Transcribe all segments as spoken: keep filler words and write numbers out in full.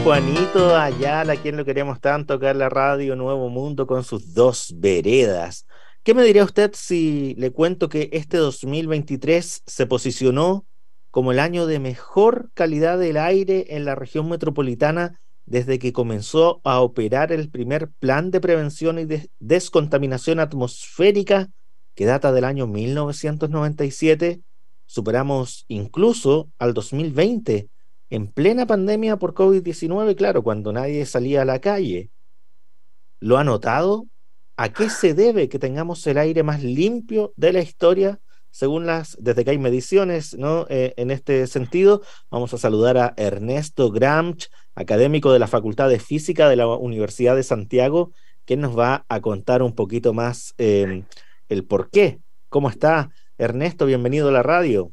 Juanito Ayala, a quien lo queremos tanto acá en la radio Nuevo Mundo con sus dos veredas. ¿Qué me diría usted si le cuento que este dos mil veintitrés se posicionó como el año de mejor calidad del aire en la región metropolitana desde que comenzó a operar el primer plan de prevención y de descontaminación atmosférica que data del año mil novecientos noventa y siete? Superamos incluso al dos mil veinte en plena pandemia por COVID diecinueve, claro, cuando nadie salía a la calle. ¿Lo ha notado? ¿A qué se debe que tengamos el aire más limpio de la historia? Según las, desde que hay mediciones, ¿no? Eh, en este sentido, vamos a saludar a Ernesto Gramch, académico de la Facultad de Física de la Universidad de Santiago, que nos va a contar un poquito más eh, el por qué. ¿Cómo está, Ernesto? Bienvenido a la radio.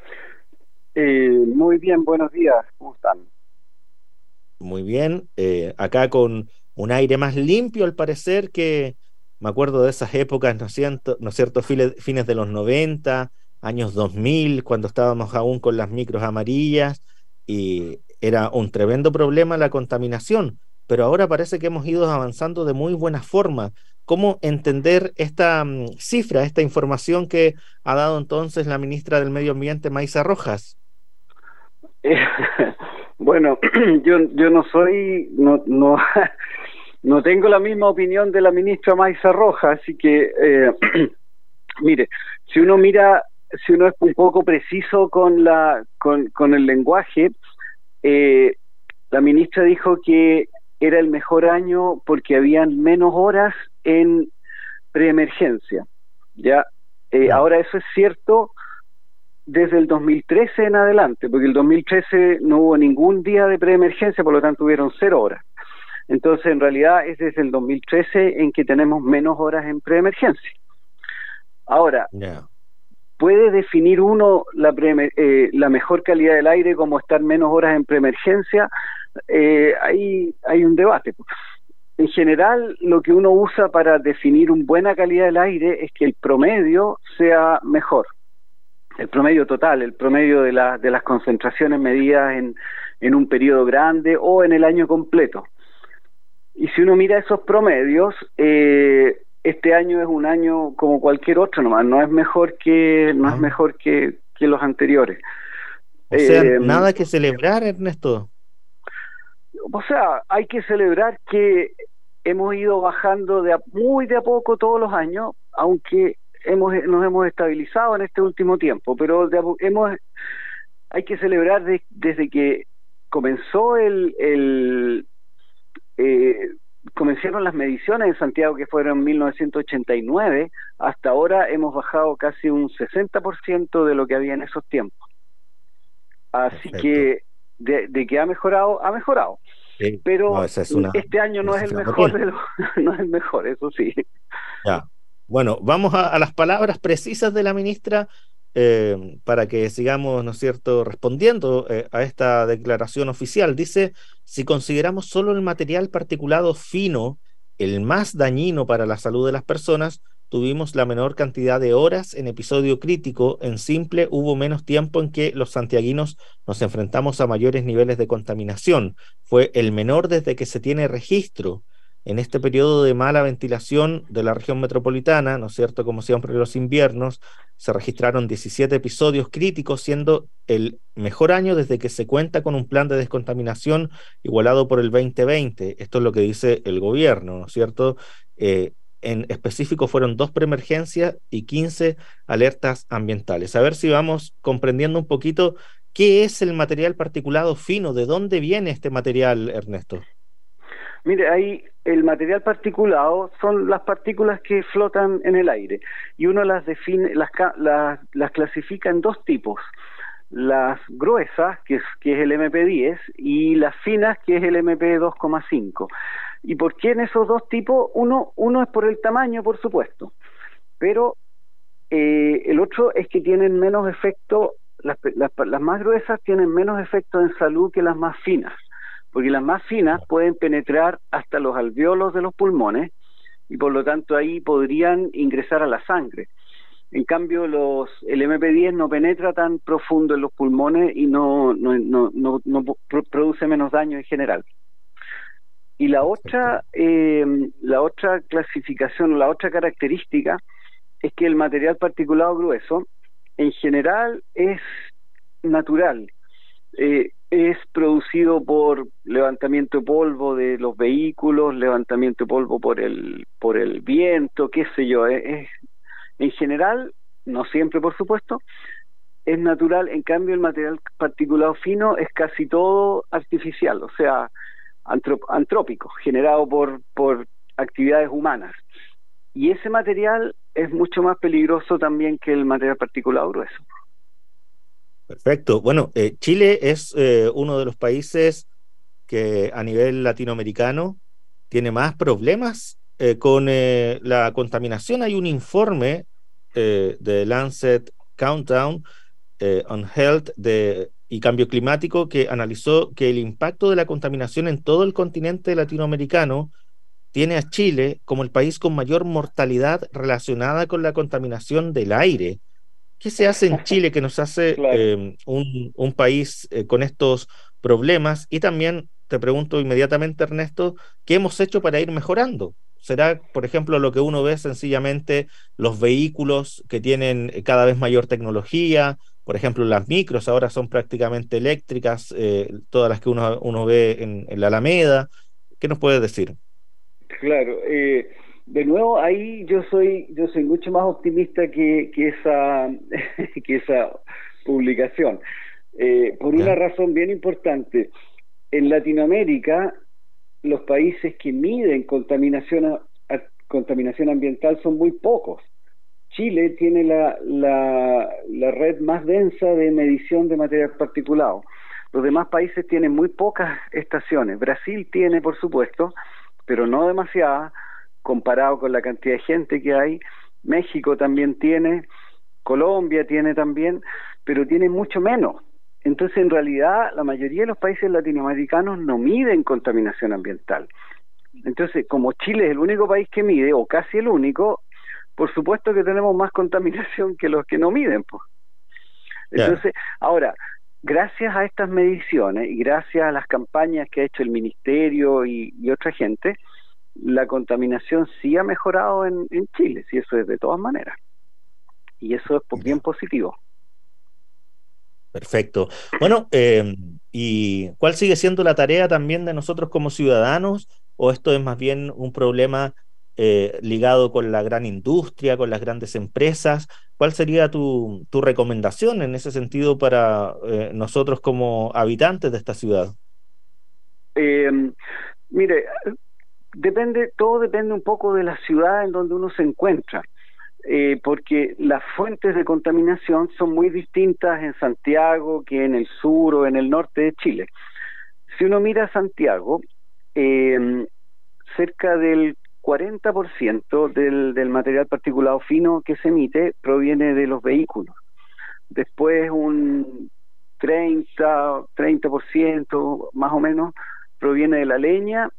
Eh, muy bien, buenos días, ¿cómo están? Muy bien, eh, acá con un aire más limpio al parecer, que me acuerdo de esas épocas, ¿no es cierto? ¿No es cierto? Fines, fines de los noventa, años dos mil, cuando estábamos aún con las micros amarillas y era un tremendo problema la contaminación, pero ahora parece que hemos ido avanzando de muy buena forma. ¿Cómo entender esta mm, cifra, esta información que ha dado entonces la ministra del Medio Ambiente, Maísa Rojas? Eh, bueno, yo yo no soy, no no no tengo la misma opinión de la ministra Maísa Rojas, así que eh, mire, si uno mira, si uno es un poco preciso con la con, con el lenguaje, eh, la ministra dijo que era el mejor año porque habían menos horas en preemergencia, ya. Eh, ahora eso es cierto desde el dos mil trece en adelante, porque el dos mil trece no hubo ningún día de preemergencia, por lo tanto hubieron cero horas. Entonces, en realidad, es desde el dos mil trece en que tenemos menos horas en preemergencia. Ahora, Yeah. ¿puede definir uno la, pre, eh, la mejor calidad del aire como estar menos horas en preemergencia? Eh, ahí hay un debate. En general, lo que uno usa para definir una buena calidad del aire es que el promedio sea mejor. El promedio total, el promedio de, la, de las concentraciones medidas en, en un periodo grande o en el año completo. Y si uno mira esos promedios, eh, este año es un año como cualquier otro nomás, no es mejor que, no Ah. es mejor que, que los anteriores. O sea, Eh, nada que celebrar, Ernesto. o sea, hay que celebrar que hemos ido bajando de a, muy de a poco todos los años, aunque hemos nos hemos estabilizado en este último tiempo, pero de, hemos hay que celebrar de, desde que comenzó el, el eh, comenzaron las mediciones en Santiago, que fueron en mil novecientos ochenta y nueve, hasta ahora hemos bajado casi un sesenta por ciento de lo que había en esos tiempos. Así Perfecto. que de, de que ha mejorado, ha mejorado. Sí. Pero No, esa es una, este año no una es el cifra mejor potente. de los, no es el mejor, eso sí. Ya. Bueno, vamos a, a las palabras precisas de la ministra eh, para que sigamos, ¿no es cierto?, respondiendo eh, a esta declaración oficial. Dice, si consideramos solo el material particulado fino, el más dañino para la salud de las personas, tuvimos la menor cantidad de horas en episodio crítico. En simple, hubo menos tiempo en que los santiaguinos nos enfrentamos a mayores niveles de contaminación. Fue el menor desde que se tiene registro. En este periodo de mala ventilación de la región metropolitana, ¿no es cierto?, como siempre en los inviernos, se registraron diecisiete episodios críticos, siendo el mejor año desde que se cuenta con un plan de descontaminación igualado por el veinte veinte. Esto es lo que dice el gobierno, ¿no es cierto? Eh, en específico fueron dos preemergencias y quince alertas ambientales. A ver si vamos comprendiendo un poquito qué es el material particulado fino, de dónde viene este material, Ernesto. Mire, ahí el material particulado son las partículas que flotan en el aire y uno las define, las, las, las clasifica en dos tipos: las gruesas, que es, que es el eme pe diez, y las finas, que es el eme pe dos coma cinco. ¿Y por qué en esos dos tipos? Uno, uno es por el tamaño, por supuesto, pero eh, el otro es que tienen menos efecto, las, las, las más gruesas tienen menos efecto en salud que las más finas, porque las más finas pueden penetrar hasta los alvéolos de los pulmones y por lo tanto ahí podrían ingresar a la sangre. En cambio, los, el eme pe diez no penetra tan profundo en los pulmones y no, no, no, no, no produce menos daño en general. Y la Perfecto. otra, eh, la otra clasificación, la otra característica es que el material particulado grueso en general es natural, eh, es producido por levantamiento de polvo de los vehículos, levantamiento de polvo por el, por el viento, qué sé yo, es, es en general, no siempre por supuesto, es natural. En cambio el material particulado fino es casi todo artificial, o sea, antrop antrópico, generado por, por actividades humanas. Y ese material es mucho más peligroso también que el material particulado grueso. Perfecto. Bueno, eh, Chile es eh, uno de los países que a nivel latinoamericano tiene más problemas eh, con eh, la contaminación. Hay un informe eh, de Lancet Countdown eh, on Health de, y Cambio Climático que analizó que el impacto de la contaminación en todo el continente latinoamericano tiene a Chile como el país con mayor mortalidad relacionada con la contaminación del aire. ¿Qué se hace en Chile que nos hace Claro. eh, un, un país eh, con estos problemas? Y también te pregunto inmediatamente, Ernesto, ¿qué hemos hecho para ir mejorando? ¿Será, por ejemplo, lo que uno ve sencillamente los vehículos que tienen eh, cada vez mayor tecnología? Por ejemplo, las micros ahora son prácticamente eléctricas, eh, todas las que uno, uno ve en, en la Alameda. ¿Qué nos puedes decir? Claro, eh, de nuevo ahí yo soy yo soy mucho más optimista que, que esa que esa publicación, eh, por una ¿Ya? razón bien importante. En Latinoamérica los países que miden contaminación a- a- contaminación ambiental son muy pocos. Chile tiene la, la, la red más densa de medición de material particulado. Los demás países tienen muy pocas estaciones. Brasil tiene, por supuesto, pero no demasiadas comparado con la cantidad de gente que hay. México también tiene, Colombia tiene también, pero tiene mucho menos. Entonces, en realidad, la mayoría de los países latinoamericanos no miden contaminación ambiental. Entonces, como Chile es el único país que mide, o casi el único, por supuesto que tenemos más contaminación que los que no miden, pues. Claro. Entonces, ahora, gracias a estas mediciones y gracias a las campañas que ha hecho el ministerio y, y otra gente, la contaminación sí ha mejorado en, en Chile, sí, eso es de todas maneras. Y eso es po- bien Ya. positivo. Perfecto. Bueno, eh, ¿y cuál sigue siendo la tarea también de nosotros como ciudadanos? ¿O esto es más bien un problema eh, ligado con la gran industria, con las grandes empresas? ¿Cuál sería tu, tu recomendación en ese sentido para eh, nosotros como habitantes de esta ciudad? Eh, Mire, depende, todo depende un poco de la ciudad en donde uno se encuentra. Eh, porque las fuentes de contaminación son muy distintas en Santiago que en el sur o en el norte de Chile. Si uno mira Santiago, eh, cerca del cuarenta por ciento del, del material particulado fino que se emite proviene de los vehículos. Después un treinta, treinta por ciento más o menos proviene de la leña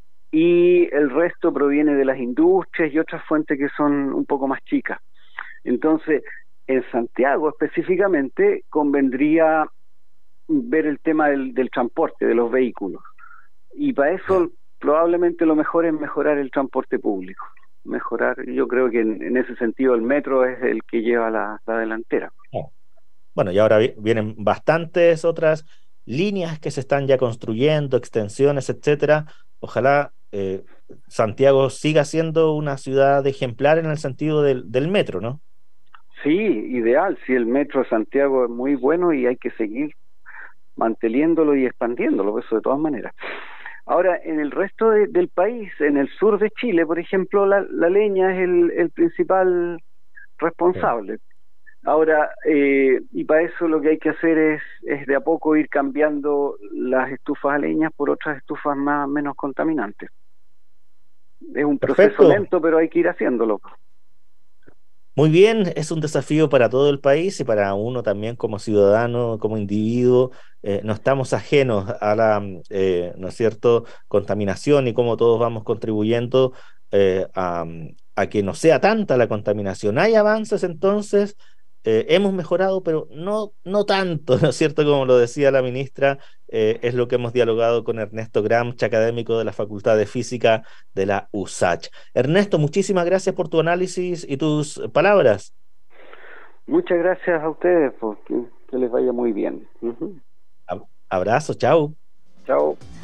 y el resto proviene de las industrias y otras fuentes que son un poco más chicas. Entonces, en Santiago específicamente convendría ver el tema del, del transporte, de los vehículos. Y para Ya. eso probablemente lo mejor es mejorar el transporte público. Mejorar, yo creo que en, en ese sentido el metro es el que lleva la, la delantera. Oh. Bueno, y ahora vi- vienen bastantes otras líneas que se están ya construyendo, extensiones, etcétera. Ojalá eh, Santiago siga siendo una ciudad ejemplar en el sentido del, del metro, ¿no? Sí, ideal, si el metro de Santiago es muy bueno y hay que seguir manteniéndolo y expandiéndolo, eso de todas maneras. Ahora, en el resto de, del país, en el sur de Chile, por ejemplo, la, la leña es el, el principal Sí. responsable. Ahora, eh, y para eso lo que hay que hacer es, es de a poco ir cambiando las estufas a leña por otras estufas más menos contaminantes. Es un proceso Perfecto. lento, pero hay que ir haciéndolo. Muy bien, es un desafío para todo el país y para uno también como ciudadano, como individuo. Eh, no estamos ajenos a la, mm, eh, ¿no es cierto?, contaminación y cómo todos vamos contribuyendo eh, a, mm, a que no sea tanta la contaminación. Hay avances entonces, eh, hemos mejorado, pero no, no tanto, ¿no es cierto? Como lo decía la ministra, eh, es lo que hemos dialogado con Ernesto Gramsch, académico de la Facultad de Física de la U S A C H. Ernesto, muchísimas gracias por tu análisis y tus palabras. Muchas gracias a ustedes, porque que les vaya muy bien. Uh-huh. Abrazo, chao. Chao.